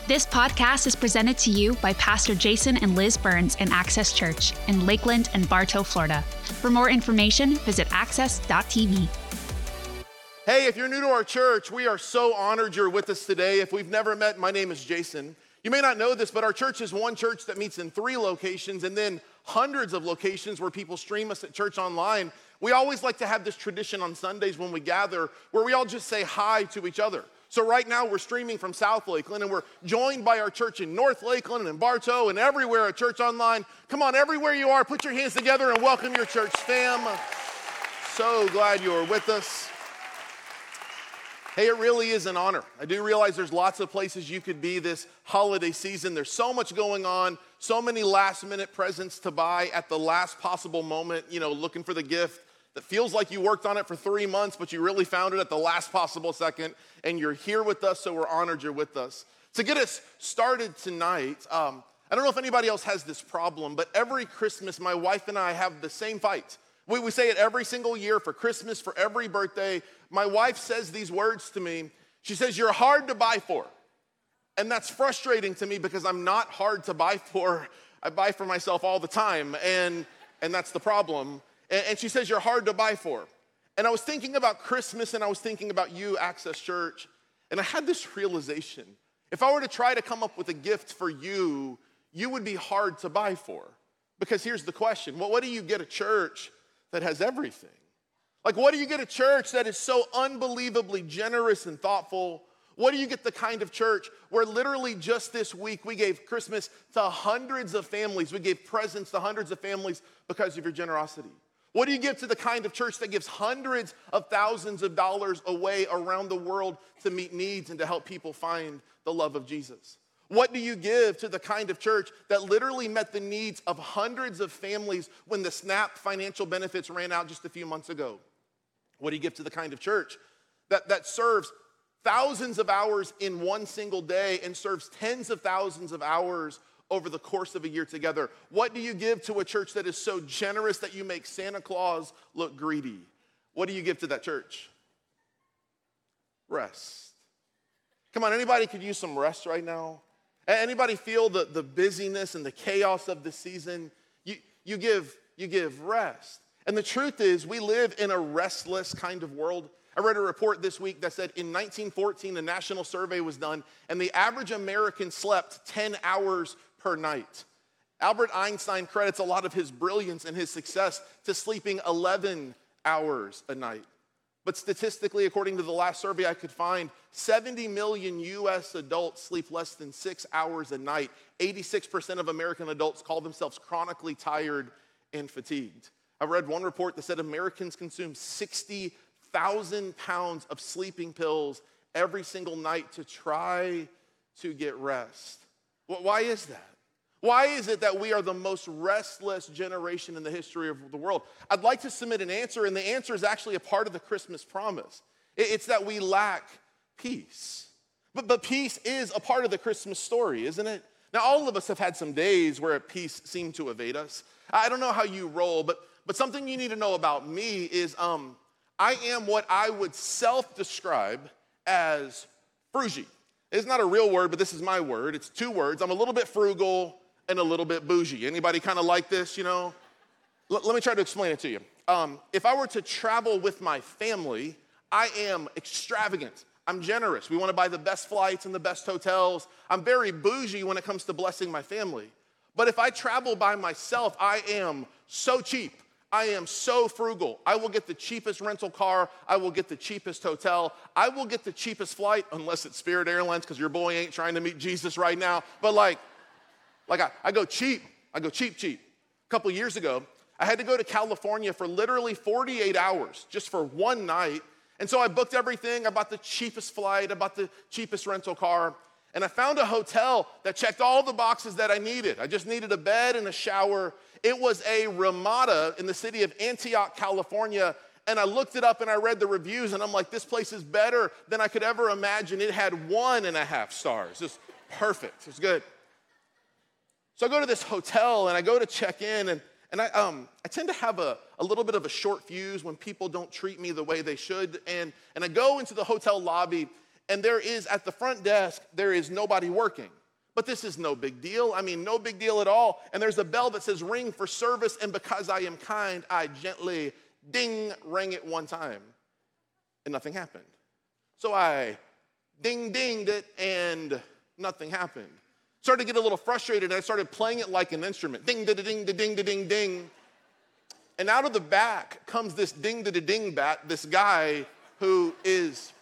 This podcast is presented to you by Pastor Jason and Liz Burns in Access Church in Lakeland and Bartow, Florida. For more information, visit access.tv. Hey, if you're new to our church, we are so honored you're with us today. If we've never met, my name is Jason. You may not know this, but our church is one church that meets in 3 locations and then hundreds of locations where people stream us at church online. We always like to have this tradition on Sundays when we gather where we all just say hi to each other. So right now we're streaming from South Lakeland and we're joined by our church in North Lakeland and Bartow and everywhere at Church Online. Come on, everywhere you are, put your hands together and welcome your church fam. So glad you're with us. Hey, it really is an honor. I do realize there's lots of places you could be this holiday season. There's so much going on, so many last-minute presents to buy at the last possible moment, looking for the gift that feels like you worked on it for 3 months, but you really found it at the last possible second, and you're here with us, so we're honored you're with us. To get us started tonight, I don't know if anybody else has this problem, but every Christmas, my wife and I have the same fight. We say it every single year for Christmas, for every birthday. My wife says these words to me. She says, "You're hard to buy for." And that's frustrating to me because I'm not hard to buy for. I buy for myself all the time, and that's the problem. And she says, "You're hard to buy for." And I was thinking about Christmas, and I was thinking about you, Access Church, and I had this realization. If I were to try to come up with a gift for you, you would be hard to buy for. Because here's the question. Well, what do you get a church that has everything? Like, what do you get a church that is so unbelievably generous and thoughtful? What do you get the kind of church where literally just this week we gave Christmas to hundreds of families. We gave presents to hundreds of families because of your generosity. What do you give to the kind of church that gives hundreds of thousands of dollars away around the world to meet needs and to help people find the love of Jesus? What do you give to the kind of church that literally met the needs of hundreds of families when the SNAP financial benefits ran out just a few months ago? What do you give to the kind of church that serves thousands of hours in one single day and serves tens of thousands of hours over the course of a year together? What do you give to a church that is so generous that you make Santa Claus look greedy? What do you give to that church? Rest. Come on, anybody could use some rest right now? Anybody feel the busyness and the chaos of the season? You give rest. And the truth is, we live in a restless kind of world. I read a report this week that said in 1914, a national survey was done, and the average American slept 10 hours per night. Albert Einstein credits a lot of his brilliance and his success to sleeping 11 hours a night. But statistically, according to the last survey I could find, 70 million U.S. adults sleep less than 6 hours a night. 86% of American adults call themselves chronically tired and fatigued. I read one report that said Americans consume 60,000 pounds of sleeping pills every single night to try to get rest. Why is that? Why is it that we are the most restless generation in the history of the world? I'd like to submit an answer, and the answer is actually a part of the Christmas promise. It's that we lack peace. But peace is a part of the Christmas story, isn't it? Now, all of us have had some days where peace seemed to evade us. I don't know how you roll, but something you need to know about me is I am what I would self-describe as frugy. It's not a real word, but this is my word. It's 2 words. I'm a little bit frugal and a little bit bougie. Anybody kind of like this, Let me try to explain it to you. If I were to travel with my family, I am extravagant. I'm generous. We want to buy the best flights and the best hotels. I'm very bougie when it comes to blessing my family. But if I travel by myself, I am so cheap. I am so frugal. I will get the cheapest rental car. I will get the cheapest hotel. I will get the cheapest flight, unless it's Spirit Airlines, because your boy ain't trying to meet Jesus right now. But I go cheap. I go cheap. A couple years ago, I had to go to California for literally 48 hours just for one night. And so I booked everything. I bought the cheapest flight. I bought the cheapest rental car. And I found a hotel that checked all the boxes that I needed. I just needed a bed and a shower. It was a Ramada in the city of Antioch, California. And I looked it up and I read the reviews and I'm like, this place is better than I could ever imagine. It had 1.5 stars. Just perfect. It was good. So I go to this hotel and I go to check in and I tend to have a little bit of a short fuse when people don't treat me the way they should. And I go into the hotel lobby and there is, at the front desk, there is nobody working. But this is no big deal. I mean, no big deal at all. And there's a bell that says ring for service, and because I am kind, I gently, ding, rang it one time, and nothing happened. So I dinged it, and nothing happened. Started to get a little frustrated, and I started playing it like an instrument. Ding, da, da, ding, da, ding, da, ding, ding. And out of the back comes this ding, da, da, ding bat, this guy who is,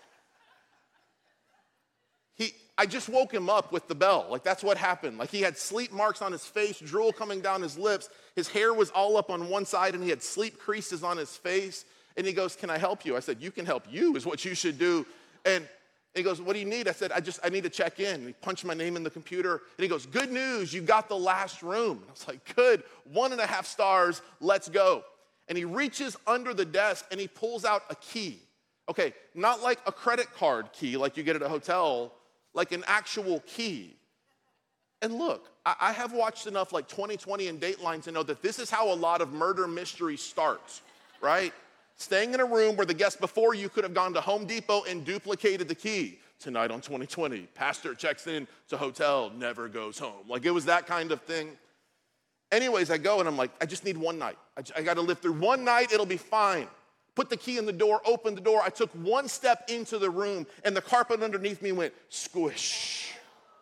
I just woke him up with the bell. Like, that's what happened. Like, he had sleep marks on his face, drool coming down his lips. His hair was all up on one side, and he had sleep creases on his face. And he goes, can I help you? I said, you can help you is what you should do. And he goes, what do you need? I said, I need to check in. And he punched my name in the computer. And he goes, good news, you got the last room. And I was like, good, 1.5 stars, let's go. And he reaches under the desk, and he pulls out a key. Okay, not like a credit card key like you get at a hotel, like an actual key. And look, I have watched enough like 20/20 and Dateline to know that this is how a lot of murder mysteries start, right? Staying in a room where the guest before you could have gone to Home Depot and duplicated the key. Tonight on 20/20, pastor checks in to hotel, never goes home. Like, it was that kind of thing. Anyways, I go and I'm like, I just need one night. I got to live through one night, it'll be fine. Put the key in the door, opened the door. I took one step into the room, and the carpet underneath me went squish.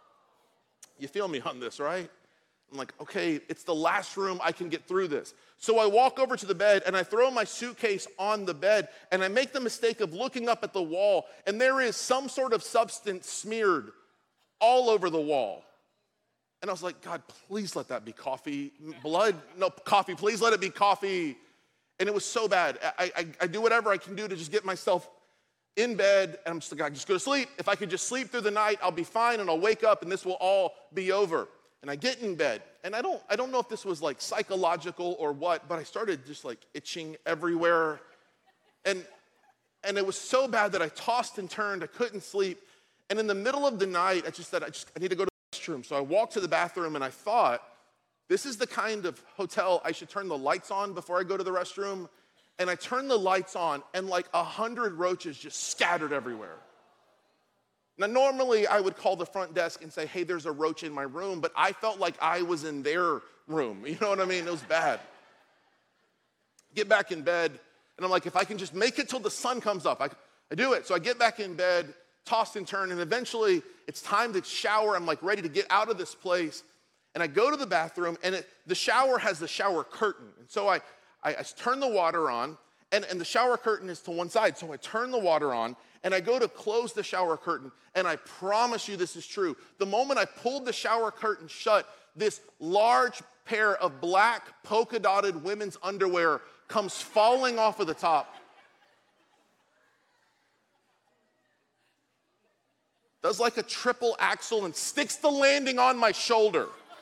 You feel me on this, right? I'm like, okay, it's the last room, I can get through this. So I walk over to the bed, and I throw my suitcase on the bed, and I make the mistake of looking up at the wall, and there is some sort of substance smeared all over the wall. And I was like, God, please let that be coffee. Blood, no, coffee, please let it be coffee. And it was so bad. I do whatever I can do to just get myself in bed, and I'm just like, I just go to sleep. If I could just sleep through the night, I'll be fine, and I'll wake up, and this will all be over. And I get in bed, and I don't know if this was like psychological or what, but I started just like itching everywhere. And it was so bad that I tossed and turned, I couldn't sleep. And in the middle of the night, I just said, I need to go to the restroom. So I walked to the bathroom, and I thought, this is the kind of hotel I should turn the lights on before I go to the restroom. And I turned the lights on, and like 100 roaches just scattered everywhere. Now, normally I would call the front desk and say, hey, there's a roach in my room, but I felt like I was in their room. You know what I mean? It was bad. Get back in bed, and I'm like, if I can just make it till the sun comes up, I do it. So I get back in bed, toss and turn, and eventually it's time to shower. I'm like ready to get out of this place. And I go to the bathroom, and the shower has the shower curtain. And so I turn the water on, and the shower curtain is to one side. So I turn the water on, and I go to close the shower curtain, and I promise you this is true. The moment I pulled the shower curtain shut, this large pair of black polka-dotted women's underwear comes falling off of the top. Does like a triple axel and sticks the landing on my shoulder.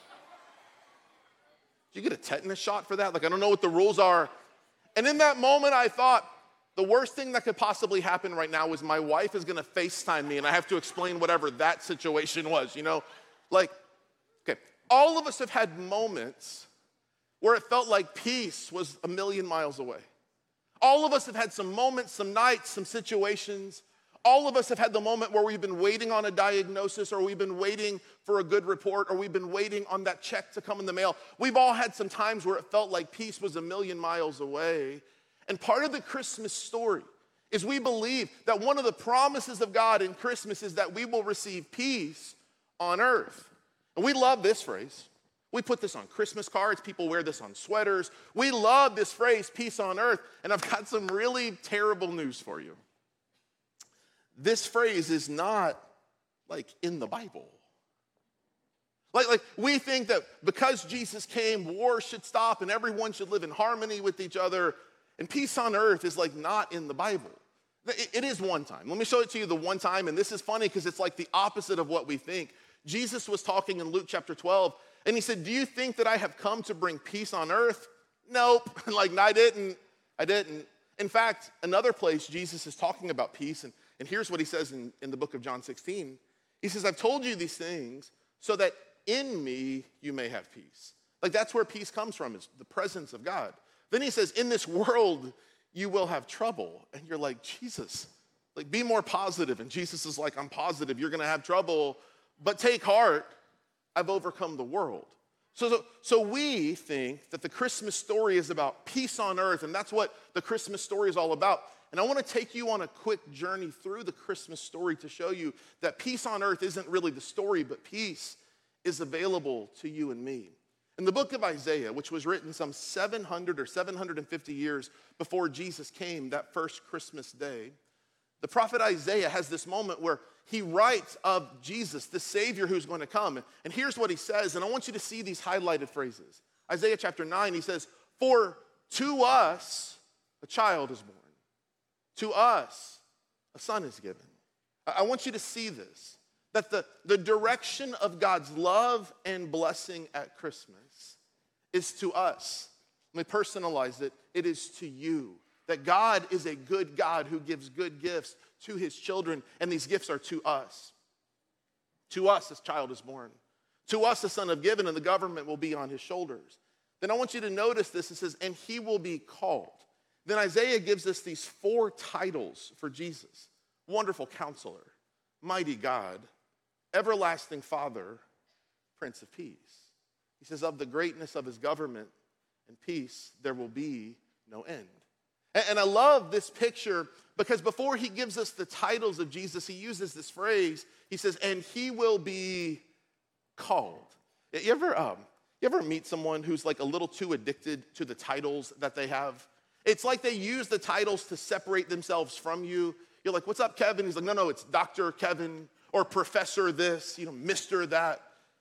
You get a tetanus shot for that? Like, I don't know what the rules are. And in that moment, I thought, the worst thing that could possibly happen right now is my wife is gonna FaceTime me, and I have to explain whatever that situation was, you know? Like, okay, all of us have had moments where it felt like peace was a million miles away. All of us have had some moments, some nights, some situations. All of us have had the moment where we've been waiting on a diagnosis, or we've been waiting for a good report, or we've been waiting on that check to come in the mail. We've all had some times where it felt like peace was a million miles away. And part of the Christmas story is we believe that one of the promises of God in Christmas is that we will receive peace on earth. And we love this phrase. We put this on Christmas cards. People wear this on sweaters. We love this phrase, peace on earth. And I've got some really terrible news for you. This phrase is not like in the Bible. Like we think that because Jesus came, war should stop and everyone should live in harmony with each other. And peace on earth is like not in the Bible. It is one time. Let me show it to you the one time. And this is funny because it's like the opposite of what we think. Jesus was talking in Luke chapter 12. And he said, do you think that I have come to bring peace on earth? Nope. Like, no, I didn't. In fact, another place Jesus is talking about peace. And here's what he says in the book of John 16. He says, I've told you these things so that in me you may have peace. Like, that's where peace comes from, is the presence of God. Then he says, in this world you will have trouble. And you're like, Jesus, Like, be more positive. And Jesus is like, I'm positive, you're gonna have trouble, but take heart, I've overcome the world. So we think that the Christmas story is about peace on earth, and that's what the Christmas story is all about. And I want to take you on a quick journey through the Christmas story to show you that peace on earth isn't really the story, but peace is available to you and me. In the book of Isaiah, which was written some 700 or 750 years before Jesus came that first Christmas day, the prophet Isaiah has this moment where he writes of Jesus, the Savior who's going to come. And here's what he says, and I want you to see these highlighted phrases. Isaiah chapter 9, he says, "For to us a child is born. To us a son is given." I want you to see this, that the direction of God's love and blessing at Christmas is to us. Let me personalize it. It is to you. That God is a good God who gives good gifts to his children, and these gifts are to us. To us, this child is born. To us, a son is given, and the government will be on his shoulders. Then I want you to notice this. It says, and he will be called. Then Isaiah gives us these 4 titles for Jesus. Wonderful Counselor, Mighty God, Everlasting Father, Prince of Peace. He says, of the greatness of his government and peace, there will be no end. And I love this picture because before he gives us the titles of Jesus, he uses this phrase. He says, and he will be called. You ever meet someone who's like a little too addicted to the titles that they have? It's like they use the titles to separate themselves from you. You're like, what's up, Kevin? He's like, no, it's Dr. Kevin or Professor this, Mr. that.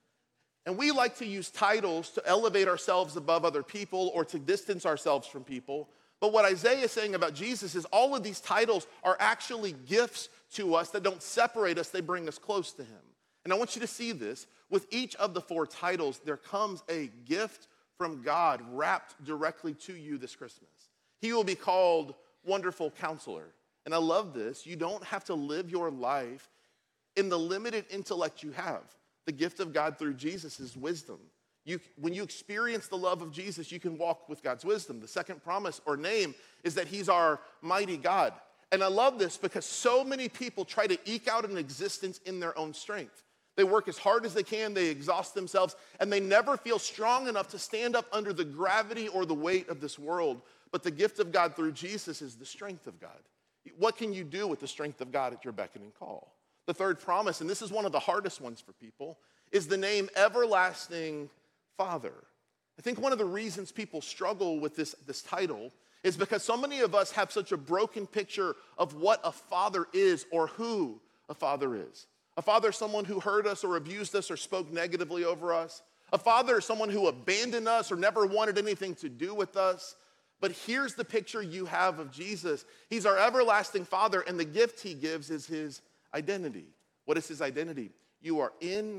And we like to use titles to elevate ourselves above other people or to distance ourselves from people. But what Isaiah is saying about Jesus is all of these titles are actually gifts to us that don't separate us, they bring us close to him. And I want you to see this. With each of the 4 titles, there comes a gift from God wrapped directly to you this Christmas. He will be called Wonderful Counselor. And I love this. You don't have to live your life in the limited intellect you have. The gift of God through Jesus is wisdom. When you experience the love of Jesus, you can walk with God's wisdom. The second promise or name is that he's our mighty God. And I love this because so many people try to eke out an existence in their own strength. They work as hard as they can, they exhaust themselves, and they never feel strong enough to stand up under the gravity or the weight of this world. But the gift of God through Jesus is the strength of God. What can you do with the strength of God at your beck and call? The third promise, and this is one of the hardest ones for people, is the name Everlasting Father. I think one of the reasons people struggle with this title is because so many of us have such a broken picture of what a father is or who a father is. A father is someone who hurt us or abused us or spoke negatively over us. A father is someone who abandoned us or never wanted anything to do with us. But here's the picture you have of Jesus. He's our everlasting Father, and the gift he gives is his identity. What is his identity? You are in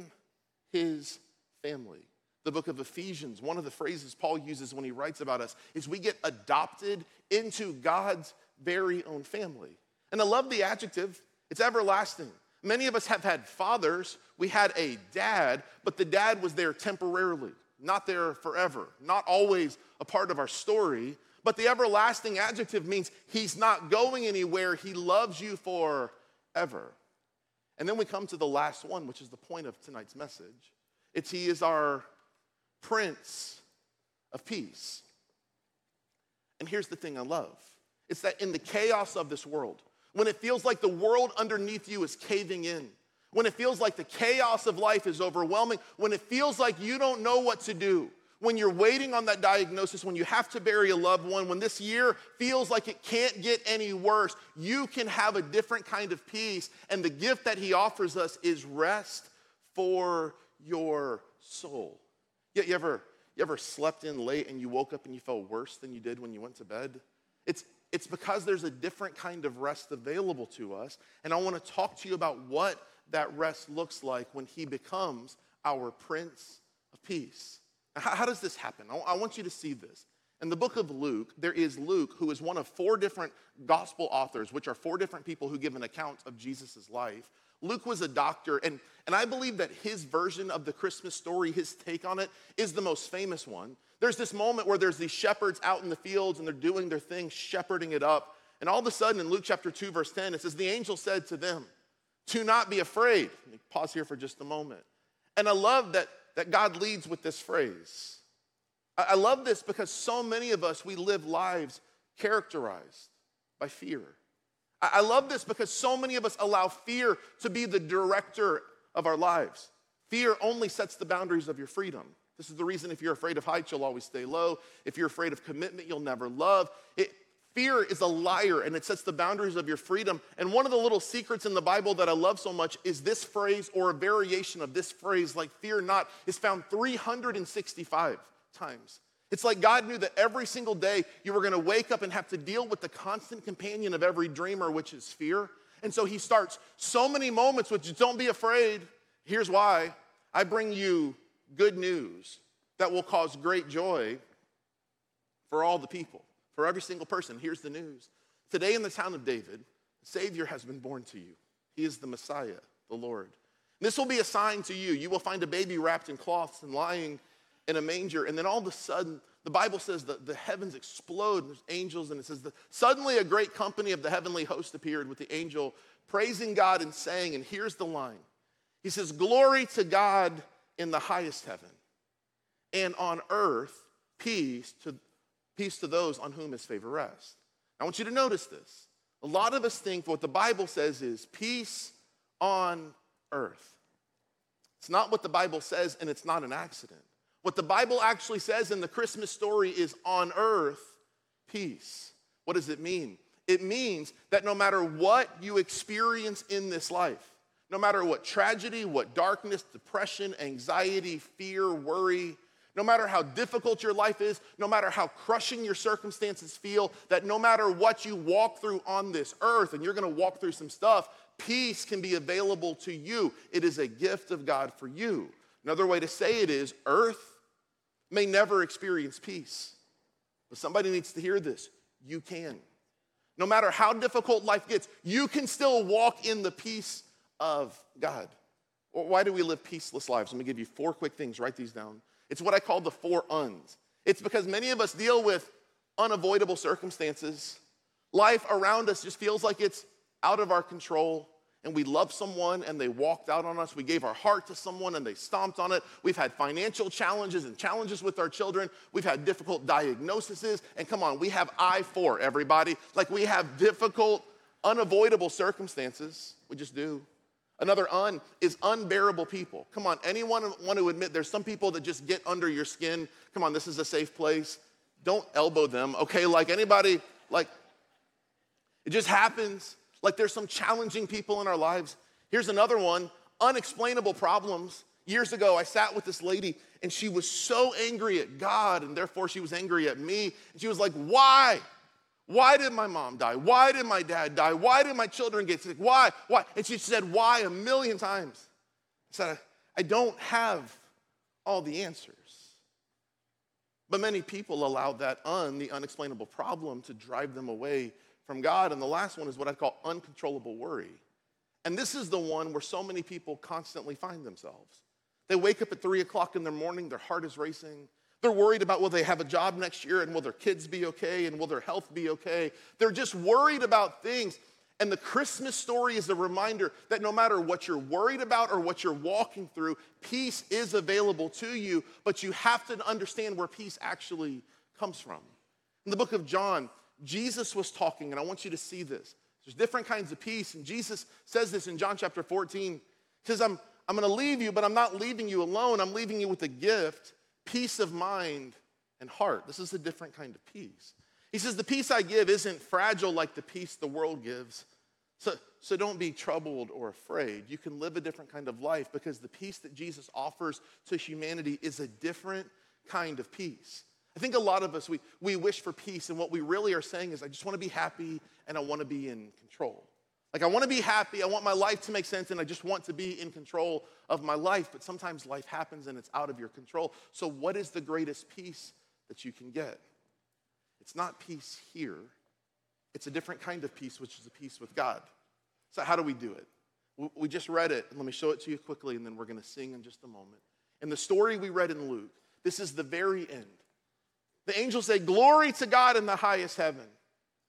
his family. The book of Ephesians, one of the phrases Paul uses when he writes about us is we get adopted into God's very own family. And I love the adjective, it's everlasting. Many of us have had fathers. We had a dad, but the dad was there temporarily, not there forever, not always a part of our story. But the everlasting adjective means he's not going anywhere. He loves you forever. And then we come to the last one, which is the point of tonight's message. He is our Prince of Peace. And here's the thing I love. It's that in the chaos of this world, when it feels like the world underneath you is caving in, when it feels like the chaos of life is overwhelming, when it feels like you don't know what to do, when you're waiting on that diagnosis, when you have to bury a loved one, when this year feels like it can't get any worse, you can have a different kind of peace. And the gift that he offers us is rest for your soul. You ever slept in late and you woke up and you felt worse than you did when you went to bed? It's because there's a different kind of rest available to us. And I want to talk to you about what that rest looks like when he becomes our Prince of Peace. Now, how does this happen? I want you to see this. In the book of Luke, there is Luke, who is one of 4 different gospel authors, which are 4 different people who give an account of Jesus' life. Luke was a doctor, and I believe that his version of the Christmas story, his take on it, is the most famous one. There's this moment where there's these shepherds out in the fields, and they're doing their thing, shepherding it up. And all of a sudden in Luke chapter 2, verse 10, it says, the angel said to them, do not be afraid. Let me pause here for just a moment. And I love that God leads with this phrase. I love this because so many of us, we live lives characterized by fear. I love this because so many of us allow fear to be the director of our lives. Fear only sets the boundaries of your freedom. This is the reason if you're afraid of heights, you'll always stay low. If you're afraid of commitment, you'll never love. Fear is a liar, and it sets the boundaries of your freedom. And one of the little secrets in the Bible that I love so much is this phrase, or a variation of this phrase, like fear not, is found 365 times. It's like God knew that every single day you were going to wake up and have to deal with the constant companion of every dreamer, which is fear. And so he starts so many moments with, don't be afraid. Here's why. I bring you good news that will cause great joy for all the people. For every single person, here's the news. Today in the town of David, a Savior has been born to you. He is the Messiah, the Lord. And this will be a sign to you. You will find a baby wrapped in cloths and lying in a manger. And then all of a sudden, the Bible says that the heavens explode, and there's angels, and it says that suddenly a great company of the heavenly host appeared with the angel, praising God and saying, and here's the line. He says, glory to God in the highest heaven, and on earth, peace to those on whom his favor rests. I want you to notice this. A lot of us think what the Bible says is peace on earth. It's not what the Bible says, and it's not an accident. What the Bible actually says in the Christmas story is on earth, peace. What does it mean? It means that no matter what you experience in this life, no matter what tragedy, what darkness, depression, anxiety, fear, worry, no matter how difficult your life is, no matter how crushing your circumstances feel, that no matter what you walk through on this earth, and you're going to walk through some stuff, peace can be available to you. It is a gift of God for you. Another way to say it is, earth may never experience peace, but somebody needs to hear this. You can. No matter how difficult life gets, you can still walk in the peace of God. Well, why do we live peaceless lives? Let me give you 4 quick things. Write these down. It's what I call the 4 uns. It's because many of us deal with unavoidable circumstances. Life around us just feels like it's out of our control, and we love someone and they walked out on us. We gave our heart to someone and they stomped on it. We've had financial challenges and challenges with our children. We've had difficult diagnoses. And come on, we have I-4, everybody. Like we have difficult, unavoidable circumstances. We just do. Another un is unbearable people. Come on, anyone want to admit there's some people that just get under your skin? Come on, this is a safe place. Don't elbow them, okay? Like anybody, like it just happens. Like there's some challenging people in our lives. Here's another one, unexplainable problems. Years ago, I sat with this lady and she was so angry at God and therefore she was angry at me. And she was like, why? Why did my mom die? Why did my dad die? Why did my children get sick? Why? Why? And she said, why 1,000,000 times. I said, I don't have all the answers. But many people allow that the unexplainable problem to drive them away from God. And the last one is what I call uncontrollable worry. And this is the one where so many people constantly find themselves. They wake up at 3 o'clock in the morning, their heart is racing. They're worried about will they have a job next year and will their kids be okay and will their health be okay. They're just worried about things. And the Christmas story is a reminder that no matter what you're worried about or what you're walking through, peace is available to you, but you have to understand where peace actually comes from. In the book of John, Jesus was talking, and I want you to see this. There's different kinds of peace, and Jesus says this in John chapter 14. He says, I'm going to leave you, but I'm not leaving you alone. I'm leaving you with a gift, peace of mind and heart. This is a different kind of peace. He says, the peace I give isn't fragile like the peace the world gives. So don't be troubled or afraid. You can live a different kind of life because the peace that Jesus offers to humanity is a different kind of peace. I think a lot of us, we wish for peace, and what we really are saying is, I just want to be happy and I want to be in control. Like I want to be happy, I want my life to make sense, and I just want to be in control of my life, but sometimes life happens and it's out of your control. So what is the greatest peace that you can get? It's not peace here. It's a different kind of peace, which is a peace with God. So how do we do it? We just read it, and let me show it to you quickly, and then we're going to sing in just a moment. In the story we read in Luke, this is the very end. The angels say, glory to God in the highest heaven,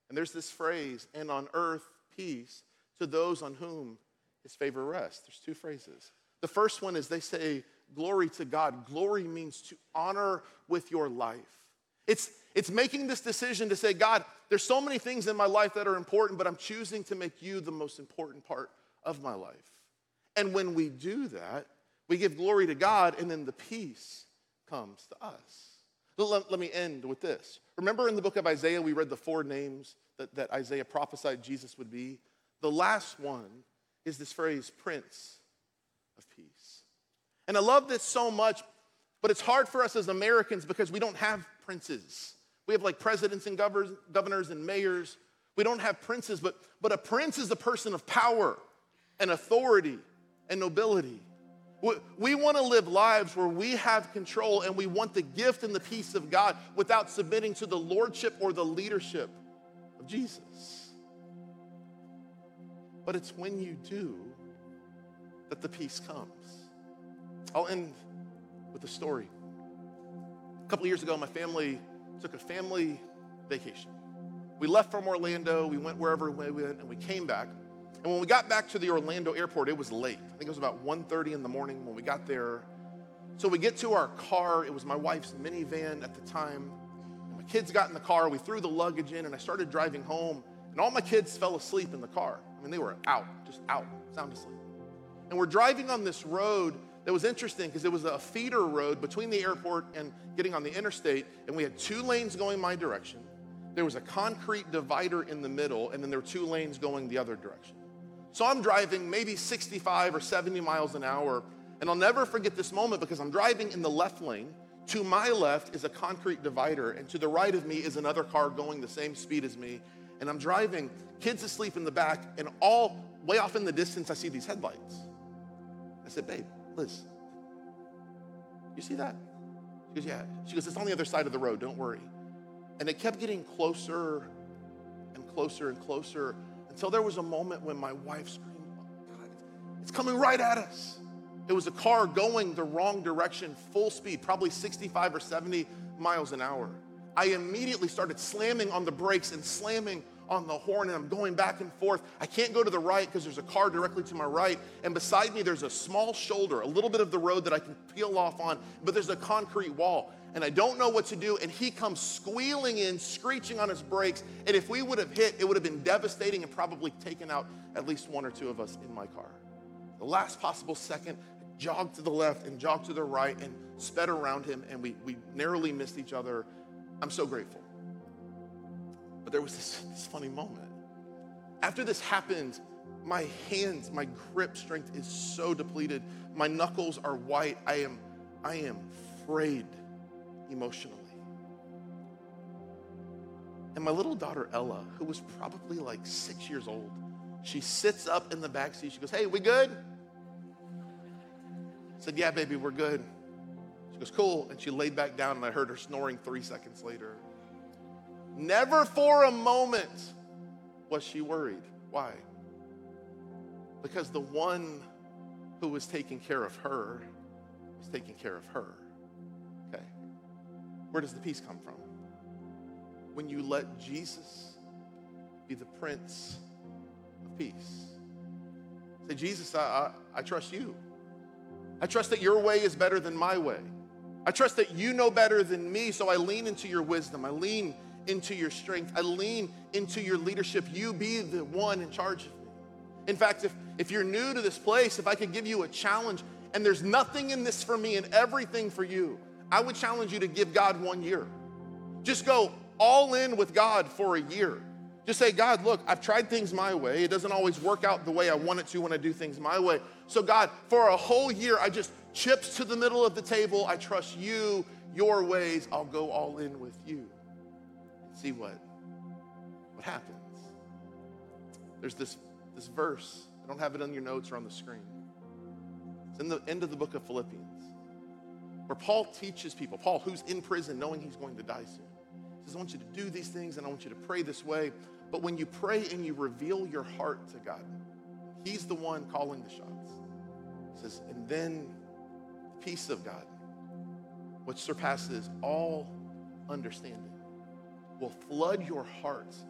And there's this phrase, and on earth peace to those on whom his favor rests. There's two phrases. The first one is they say, glory to God. Glory means to honor with your life. It's making this decision to say, God, there's so many things in my life that are important, but I'm choosing to make you the most important part of my life. And when we do that, we give glory to God, and then the peace comes to us. Let me end with this. Remember in the book of Isaiah, we read the 4 names that Isaiah prophesied Jesus would be? The last one is this phrase, Prince of Peace. And I love this so much, but it's hard for us as Americans because we don't have princes. We have like presidents and governors and mayors. We don't have princes, but a prince is a person of power and authority and nobility. We want to live lives where we have control and we want the gift and the peace of God without submitting to the lordship or the leadership of Jesus. But it's when you do that the peace comes. I'll end with a story. A couple years ago, my family took a family vacation. We left from Orlando, we went wherever we went, and we came back. And when we got back to the Orlando airport, it was late. I think it was about 1:30 in the morning when we got there. So we get to our car. It was my wife's minivan at the time. And my kids got in the car. We threw the luggage in, and I started driving home. And all my kids fell asleep in the car. I mean, they were out, sound asleep. And we're driving on this road that was interesting because it was a feeder road between the airport and getting on the interstate. And we had 2 lanes going my direction. There was a concrete divider in the middle, and then there were 2 lanes going the other direction. So I'm driving maybe 65 or 70 miles an hour, and I'll never forget this moment because I'm driving in the left lane. To my left is a concrete divider, and to the right of me is another car going the same speed as me. And I'm driving, kids asleep in the back, and all way off in the distance, I see these headlights. I said, babe, Liz, you see that? She goes, yeah. She goes, it's on the other side of the road, don't worry. And it kept getting closer and closer and closer until there was a moment when my wife screamed, oh God, it's coming right at us. It was a car going the wrong direction, full speed, probably 65 or 70 miles an hour. I immediately started slamming on the brakes and slamming on the horn, and I'm going back and forth. I can't go to the right because there's a car directly to my right, and beside me there's a small shoulder, a little bit of the road that I can peel off on, but there's a concrete wall, and I don't know what to do, and he comes squealing in, screeching on his brakes, and if we would have hit, it would have been devastating and probably taken out at least 1 or 2 of us in my car. The last possible second, I jogged to the left and jogged to the right and sped around him, and we narrowly missed each other. I'm so grateful. But there was this funny moment. After this happened, my hands, my grip strength is so depleted. My knuckles are white. I am frayed emotionally. And my little daughter, Ella, who was probably like 6 years old, she sits up in the backseat. She goes, hey, we good? I said, yeah, baby, we're good. She goes, cool. And she laid back down, and I heard her snoring 3 seconds later. Never for a moment was she worried. Why? Because the one who was taking care of her was taking care of her. Okay. Where does the peace come from? When you let Jesus be the Prince of Peace. Say, Jesus, I trust you. I trust that your way is better than my way. I trust that you know better than me, so I lean into your wisdom. I lean into your strength. I lean into your leadership. You be the one in charge of me. In fact, if you're new to this place, if I could give you a challenge, and there's nothing in this for me and everything for you, I would challenge you to give God 1 year. Just go all in with God for a year. Just say, God, look, I've tried things my way. It doesn't always work out the way I want it to when I do things my way. So God, for a whole year, I just chips to the middle of the table. I trust you, your ways. I'll go all in with you. See what happens. There's this verse. I don't have it on your notes or on the screen. It's in the end of the book of Philippians, where Paul teaches people, Paul, who's in prison knowing he's going to die soon. He says, I want you to do these things and I want you to pray this way. But when you pray and you reveal your heart to God, he's the one calling the shots. He says, and then the peace of God, which surpasses all understanding, will flood your heart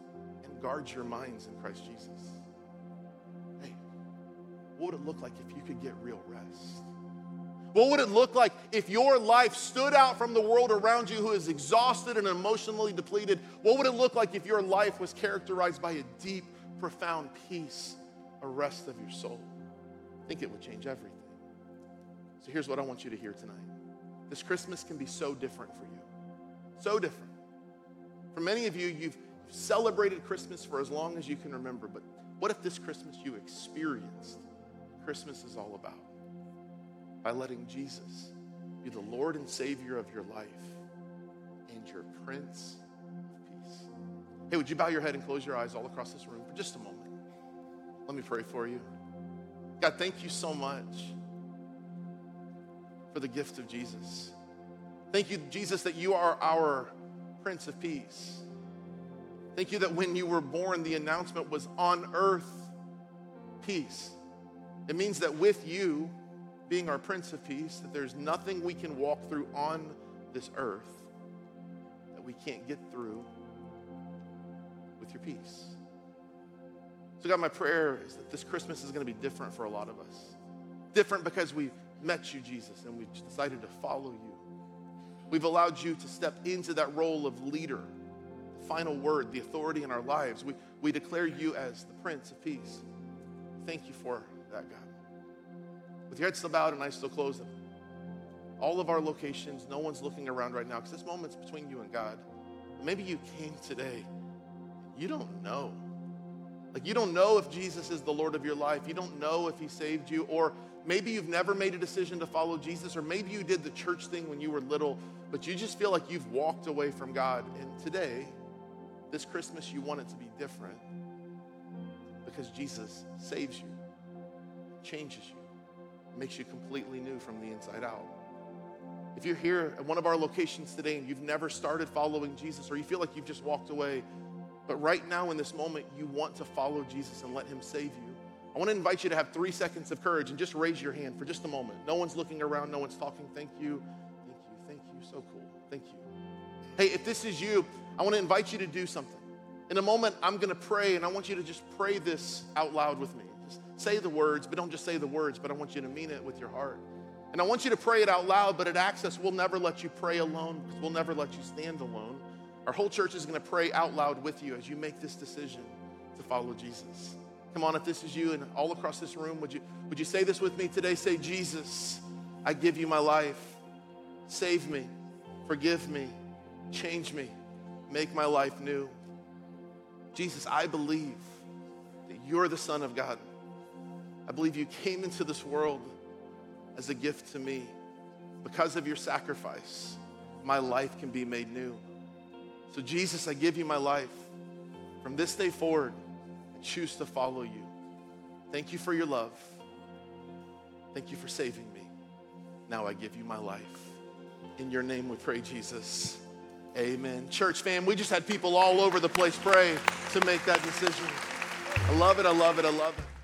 and guard your minds in Christ Jesus. Hey, what would it look like if you could get real rest? What would it look like if your life stood out from the world around you who is exhausted and emotionally depleted? What would it look like if your life was characterized by a deep, profound peace, a rest of your soul? I think it would change everything. So here's what I want you to hear tonight. This Christmas can be so different for you. So different. For many of you, you've celebrated Christmas for as long as you can remember, but what if this Christmas you experienced what Christmas is all about? By letting Jesus be the Lord and Savior of your life and your Prince of Peace. Hey, would you bow your head and close your eyes all across this room for just a moment? Let me pray for you. God, thank you so much for the gift of Jesus. Thank you, Jesus, that you are our Prince of Peace. Thank you that when you were born, the announcement was on earth, peace. It means that with you being our Prince of Peace, that there's nothing we can walk through on this earth that we can't get through with your peace. So God, my prayer is that this Christmas is going to be different for a lot of us. Different because we met you, Jesus, and we've decided to follow you. We've allowed you to step into that role of leader, the final word, the authority in our lives. We declare you as the Prince of Peace. Thank you for that, God. With your head still bowed and eyes still closed, all of our locations, no one's looking around right now because this moment's between you and God. Maybe you came today, you don't know. Like you don't know if Jesus is the Lord of your life. You don't know if he saved you, or maybe you've never made a decision to follow Jesus, or maybe you did the church thing when you were little, but you just feel like you've walked away from God. And today, this Christmas, you want it to be different because Jesus saves you, changes you, makes you completely new from the inside out. If you're here at one of our locations today and you've never started following Jesus, or you feel like you've just walked away, but right now in this moment you want to follow Jesus and let him save you, I want to invite you to have 3 seconds of courage and just raise your hand for just a moment. No one's looking around, no one's talking. Thank you, thank you, thank you, so cool, thank you. Hey, if this is you, I want to invite you to do something. In a moment, I'm going to pray, and I want you to just pray this out loud with me. Just say the words, but don't just say the words, but I want you to mean it with your heart. And I want you to pray it out loud, but at Access, we'll never let you pray alone because we'll never let you stand alone. Our whole church is going to pray out loud with you as you make this decision to follow Jesus. Come on, if this is you and all across this room, would you say this with me today? Say, Jesus, I give you my life. Save me, forgive me, change me, make my life new. Jesus, I believe that you're the Son of God. I believe you came into this world as a gift to me. Because of your sacrifice, my life can be made new. So Jesus, I give you my life. From this day forward, I choose to follow you. Thank you for your love. Thank you for saving me. Now I give you my life. In your name we pray, Jesus. Amen. Church fam, we just had people all over the place pray to make that decision. I love it, I love it, I love it.